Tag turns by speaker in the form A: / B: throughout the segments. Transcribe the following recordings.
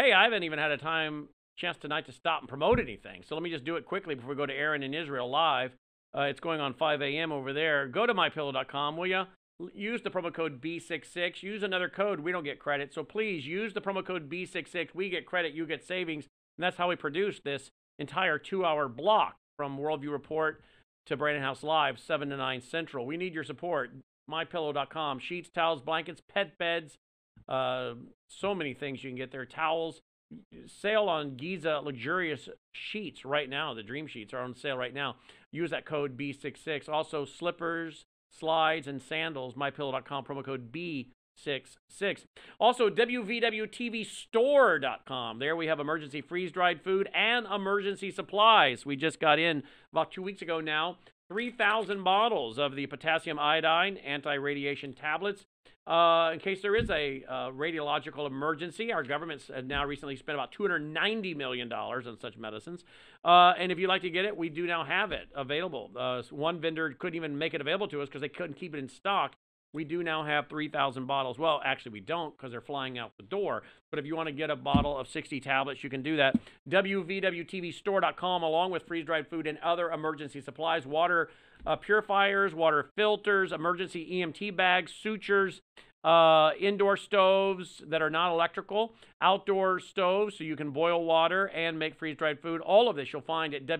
A: Hey, I haven't even had a chance tonight to stop and promote anything. So let me just do it quickly before we go to Aaron in Israel live. It's going on 5 a.m. over there. Go to mypillow.com, will you? Use the promo code B66. Use another code. We don't get credit. So please use the promo code B66. We get credit. You get savings. And that's how we produce this entire 2-hour block from Worldview Report to Brandon House Live, 7 to 9 Central. We need your support. MyPillow.com. Sheets, towels, blankets, pet beds, so many things you can get there. Towels. Sale on Giza luxurious sheets right now. The Dream Sheets are on sale right now. Use that code B66. Also, slippers, slides, and sandals. MyPillow.com, promo code B66. Also, WVWTVStore.com. There we have emergency freeze-dried food and emergency supplies. We just got in about 2 weeks ago now 3,000 bottles of the potassium iodine anti-radiation tablets. In case there is a radiological emergency, our government's now recently spent about $290 million on such medicines. And if you'd like to get it, we do now have it available. One vendor couldn't even make it available to us because they couldn't keep it in stock. We do now have 3,000 bottles. Well, actually, we don't because they're flying out the door. But if you want to get a bottle of 60 tablets, you can do that. WVWTVStore.com, along with freeze-dried food and other emergency supplies, water purifiers, water filters, emergency EMT bags, sutures, indoor stoves that are not electrical, outdoor stoves so you can boil water and make freeze-dried food. All of this you'll find at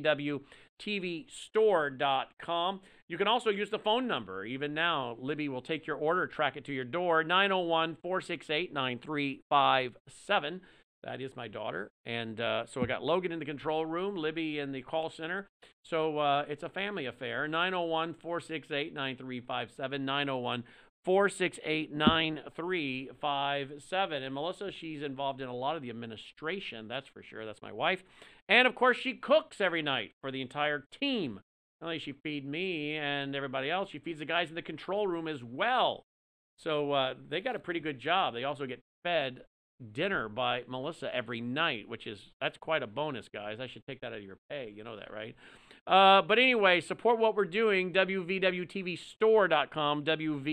A: WVWTVStore.com. You can also use the phone number. Even now, Libby will take your order, track it to your door, 901-468-9357. That is my daughter. And so I got Logan in the control room, Libby in the call center. So it's a family affair. 901-468-9357, 901-468-9357. And Melissa, she's involved in a lot of the administration, that's for sure. That's my wife. And, of course, she cooks every night for the entire team. Not only she feeds me and everybody else, she feeds the guys in the control room as well. So they got a pretty good job. They also get fed dinner by Melissa every night, that's quite a bonus, guys. I should take that out of your pay. You know that, right? But anyway, support what we're doing. WVWTVStore.com,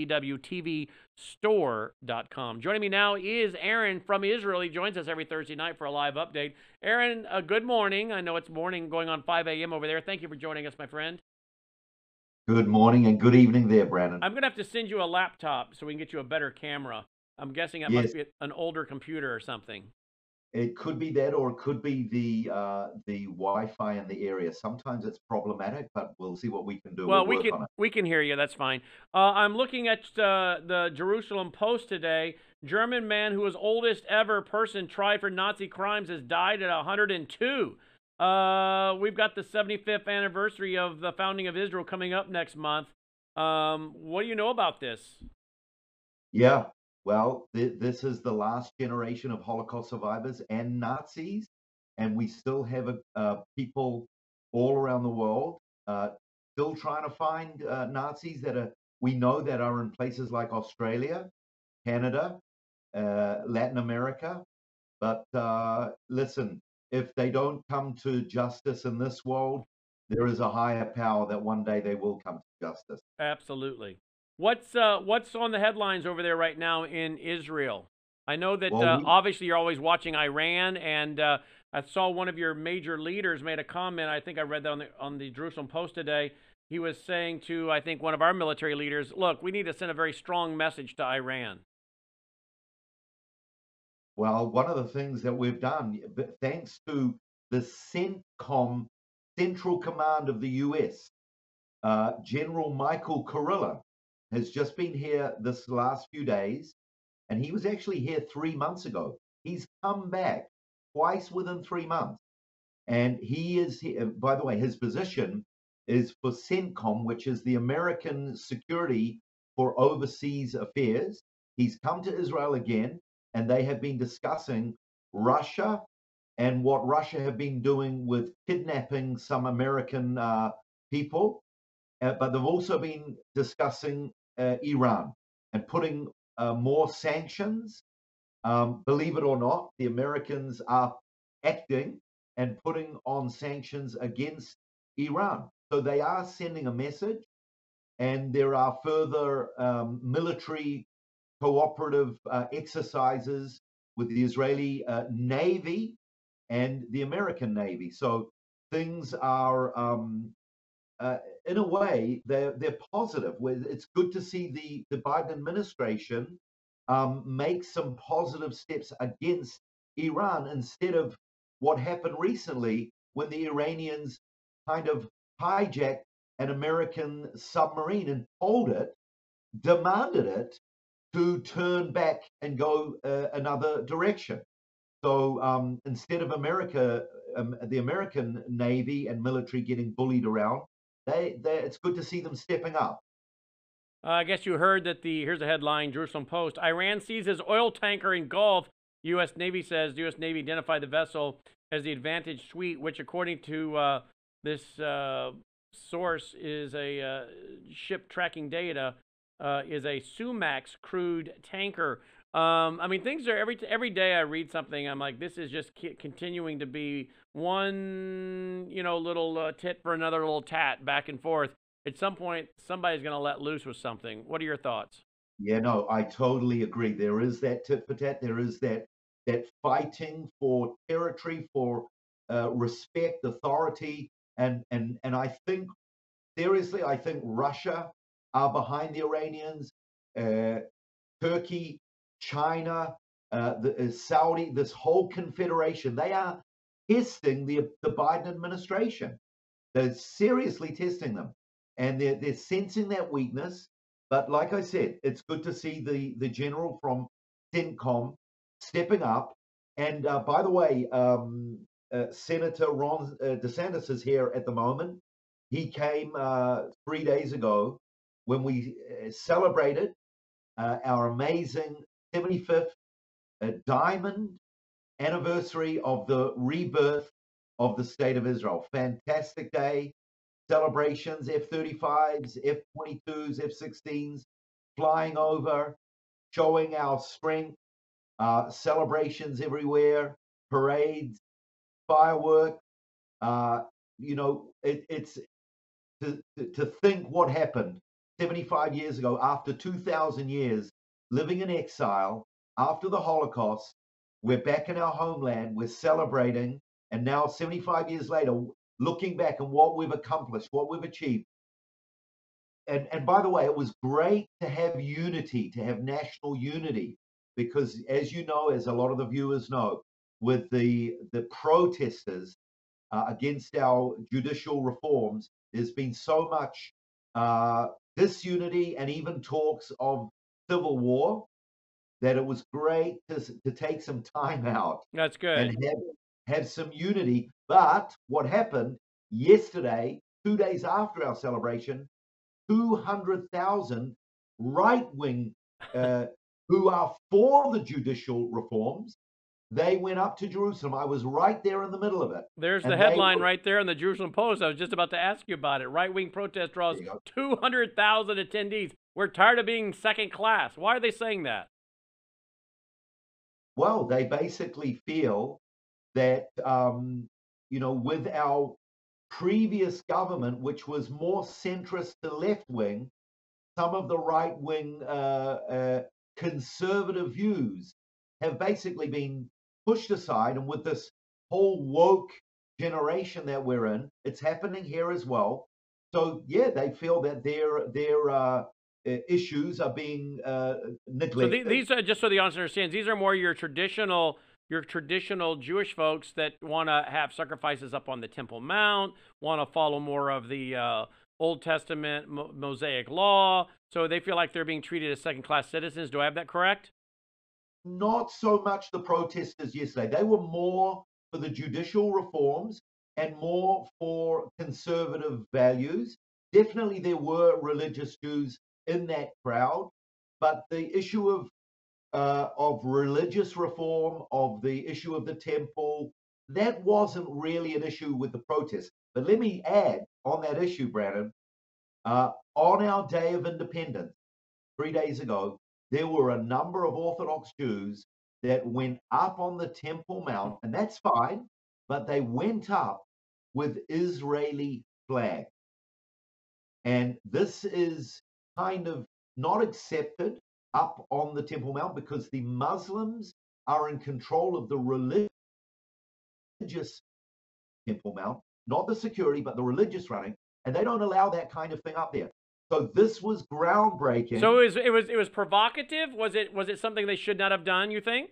A: WVWTVStore.com. Joining me now is Aaron from Israel. He joins us every Thursday night for a live update. Aaron, good morning. I know it's morning going on 5 a.m. over there. Thank you for joining us, my friend.
B: Good morning and good evening there, Brandon.
A: I'm going to have to send you a laptop so we can get you a better camera. I'm guessing that
B: Yes,
A: must be an older computer or something.
B: it could be that, or it could be the Wi-Fi in the area. Sometimes it's problematic, but we'll see what we can do.
A: Well,
B: We'll work on it.
A: we can hear you. That's fine. I'm looking at the Jerusalem Post today. German man who was oldest ever person tried for Nazi crimes has died at 102. We've got the 75th anniversary of the founding of Israel coming up next month. What do you know about this?
B: Yeah, well, this is the last generation of Holocaust survivors and Nazis, and we still have people all around the world still trying to find Nazis we know that are in places like Australia, Canada, Latin America. But listen, if they don't come to justice in this world, there is a higher power that one day they will come to justice.
A: Absolutely. What's on the headlines over there right now in Israel? I know that
B: Well,
A: obviously you're always watching Iran, and I saw one of your major leaders made a comment. I think I read that on the Jerusalem Post today. He was saying to, I think, one of our military leaders, look, we need to send a very strong message to Iran.
B: well, one of the things that we've done, thanks to the CENTCOM, Central Command of the U.S., General Michael Kurilla has just been here this last few days, and he was actually here 3 months ago. He's come back twice within 3 months. And he is, by the way, his position is for CENTCOM, which is the American Security for Overseas Affairs. He's come to Israel again, and they have been discussing Russia and what Russia have been doing with kidnapping some American people. But they've also been discussing Iran and putting more sanctions. Believe it or not, the Americans are acting and putting on sanctions against Iran. So they are sending a message, and there are further military cooperative exercises with the Israeli Navy and the American Navy. So things are, in a way, they're positive. It's good to see the Biden administration make some positive steps against Iran instead of what happened recently when the Iranians kind of hijacked an American submarine and demanded it to turn back and go another direction. So instead of the American Navy and military getting bullied around, it's good to see them stepping up.
A: I guess you heard that here's a headline, Jerusalem Post. Iran seizes oil tanker in Gulf. U.S. Navy says the U.S. Navy identified the vessel as the Advantage Suite, which according to this source is a ship tracking data, is a Sumax crude tanker. I mean, things are every day I read something, I'm like, this is just continuing to be one, little tit for another little tat back and forth. At some point, somebody's going to let loose with something. What are your thoughts?
B: Yeah, no, I totally agree. There is that tit for tat. There is that fighting for territory, for respect, authority, and I think seriously, I think Russia are behind the Iranians, uh, Turkey, China, Saudi, this whole confederation. They are testing the Biden administration. They're seriously testing them, and they're sensing that weakness. But like I said, it's good to see the general from CENTCOM stepping up. And by the way, Senator Ron DeSantis is here at the moment. He came 3 days ago when we celebrated our amazing 75th diamond anniversary of the rebirth of the state of Israel. Fantastic day, celebrations, F-35s, F-22s, F-16s, flying over, showing our strength, celebrations everywhere, parades, fireworks. It's to think what happened 75 years ago, after 2,000 years living in exile, after the Holocaust. We're back in our homeland, we're celebrating, and now 75 years later, looking back at what we've accomplished, what we've achieved. And by the way, it was great to have unity, to have national unity, because as you know, as a lot of the viewers know, with the protesters against our judicial reforms, there's been so much disunity and even talks of civil war that it was great to take some time out
A: That's good.
B: and have some unity. But what happened yesterday, 2 days after our celebration, 200,000 right wing who are for the judicial reforms, they went up to Jerusalem. I was right there in the middle of it.
A: There's the
B: And
A: headline right there in the Jerusalem Post. I was just about to ask you about it. Right-wing protest draws 200,000 attendees. We're tired of being second class. Why are they saying that?
B: Well, they basically feel that, with our previous government, which was more centrist to left wing, some of the right wing conservative views have basically been pushed aside. And with this whole woke generation that we're in, it's happening here as well. So yeah, they feel that their issues are being neglected.
A: So these are, just so the audience understands, these are more your traditional Jewish folks that want to have sacrifices up on the Temple Mount, want to follow more of the Old Testament Mosaic law. So they feel like they're being treated as second-class citizens. Do I have that correct?
B: Not so much the protesters yesterday. They were more for the judicial reforms and more for conservative values. Definitely, there were religious Jews in that crowd, but the issue of religious reform, of the issue of the temple, that wasn't really an issue with the protests. But let me add on that issue, Brandon, on our Day of Independence, 3 days ago, there were a number of Orthodox Jews that went up on the Temple Mount, and that's fine, but they went up with Israeli flags. And this is kind of not accepted up on the Temple Mount because the Muslims are in control of the religious Temple Mount, not the security, but the religious running, and they don't allow that kind of thing up there. So this was groundbreaking.
A: So it was provocative. Was it something they should not have done? You think?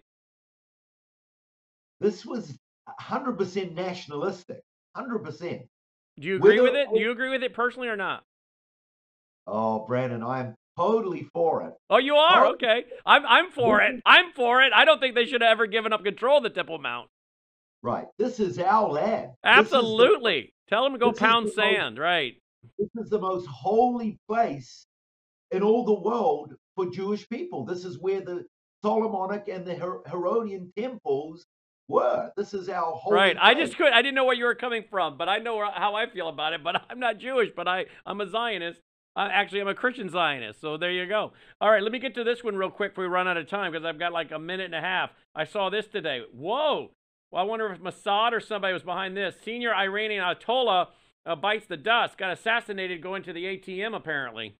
B: This was 100% nationalistic, 100%.
A: Do you agree with it? Do you agree with it personally or not?
B: Oh, Brandon, I am totally for it.
A: Oh, you are? Okay. I'm for it. I'm for it. I don't think they should have ever given up control of the Temple Mount.
B: Right. This is our land.
A: Absolutely. Tell them to go pound sand. Right.
B: This is the most holy place in all the world for Jewish people. This is where the Solomonic and the Herodian temples were. This is our holy
A: Right.
B: place.
A: I didn't know where you were coming from, but I know how I feel about it. But I'm not Jewish, but I'm a Zionist. Actually, I'm a Christian Zionist, so there you go. All right, let me get to this one real quick before we run out of time, because I've got like a minute and a half. I saw this today. Whoa! Well, I wonder if Mossad or somebody was behind this. Senior Iranian Ayatollah bites the dust. Got assassinated going to the ATM, apparently.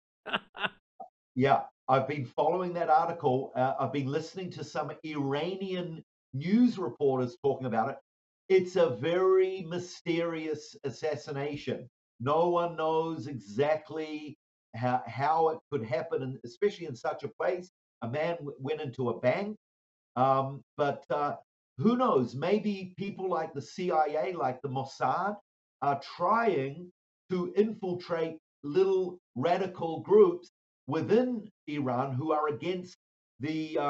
B: Yeah, I've been following that article. I've been listening to some Iranian news reporters talking about it. It's a very mysterious assassination. No one knows exactly how it could happen, and especially in such a place. A man went into a bank, but who knows? Maybe people like the CIA, like the Mossad, are trying to infiltrate little radical groups within Iran who are against the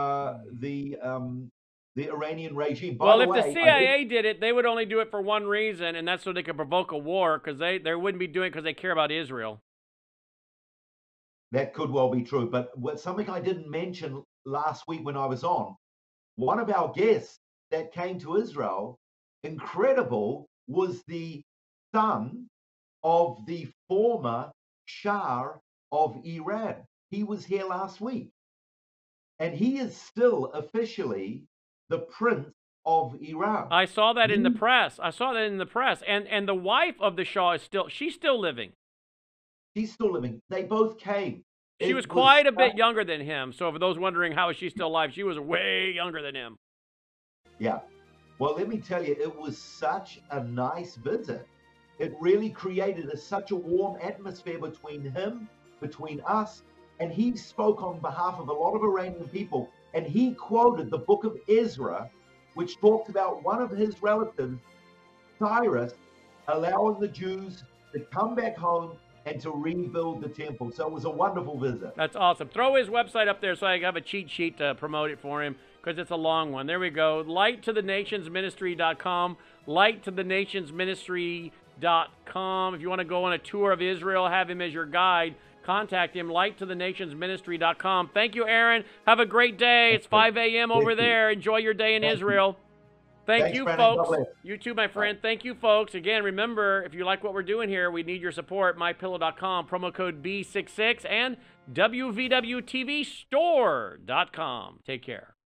B: Iranian regime.
A: Well, if the CIA did it, they would only do it for one reason, and that's so they could provoke a war, because they wouldn't be doing it because they care about Israel.
B: That could well be true. But something I didn't mention last week when I was on, one of our guests that came to Israel, incredible, was the son of the former Shah of Iran. He was here last week. And he is still officially the Prince of Iran.
A: I saw that in the press. And the wife of the Shah she's still living.
B: She's still living. They both came.
A: She was quite a bit younger than him. So for those wondering how is she still alive, she was way younger than him.
B: Yeah. Well, let me tell you, it was such a nice visit. It really created such a warm atmosphere between him, between us, and he spoke on behalf of a lot of Iranian people. And he quoted the book of Ezra, which talks about one of his relatives, Cyrus, allowing the Jews to come back home and to rebuild the temple. So it was a wonderful visit.
A: That's awesome. Throw his website up there so I have a cheat sheet to promote it for him, because it's a long one. There we go. lighttothenationsministry.com. lighttothenationsministry.com. If you want to go on a tour of Israel, have him as your guide, contact him, lighttothenationsministry.com. Thank you, Aaron. Have a great day. It's 5 a.m. over there. Enjoy your day in Israel. Thanks, you, folks. You too, my friend. Thank you, folks. Again, remember, if you like what we're doing here, we need your support. MyPillow.com, promo code B66, and WVWTVstore.com. Take care.